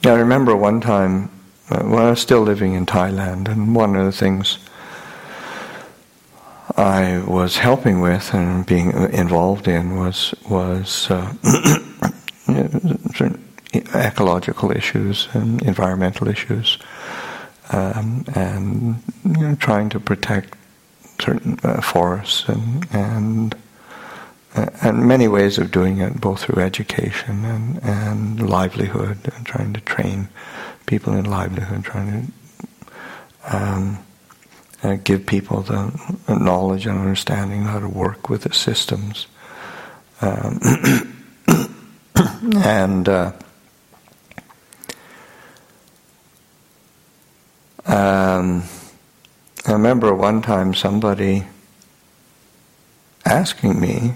I remember one time when I was still living in Thailand, and one of the things I was helping with and being involved in was certain ecological issues and environmental issues, and trying to protect certain forests and many ways of doing it, both through education and livelihood, and trying to train people in livelihood, trying to give people the knowledge and understanding how to work with the systems. And I remember one time somebody asking me,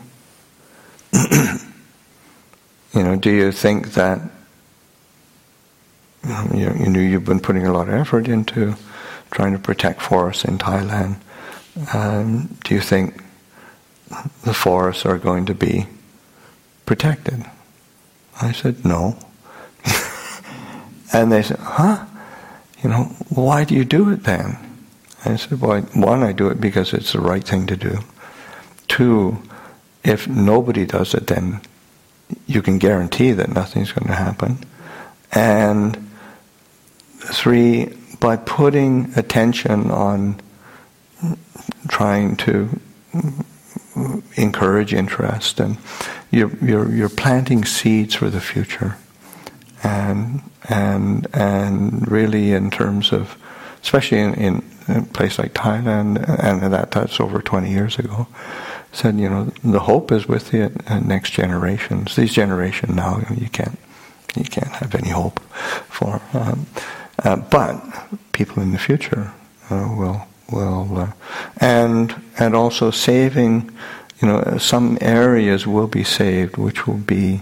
do you think that you've been putting a lot of effort into trying to protect forests in Thailand? Do you think the forests are going to be protected? I said, no. And they said, huh? Why do you do it then? I said, well, one, I do it because it's the right thing to do. Two, if nobody does it, then you can guarantee that nothing's going to happen. And three, by putting attention on trying to encourage interest, and you're planting seeds for the future, and really in terms of, especially in a place like Thailand, and that's over 20 years ago, said the hope is with the next generations. These generations now, you can't have any hope for, but people in the future will, and also saving, some areas will be saved, which will be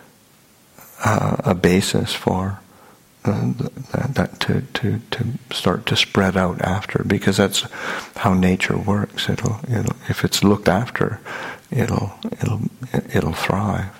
a basis for that to start to spread out after, because that's how nature works. It'll if it's looked after, it'll thrive.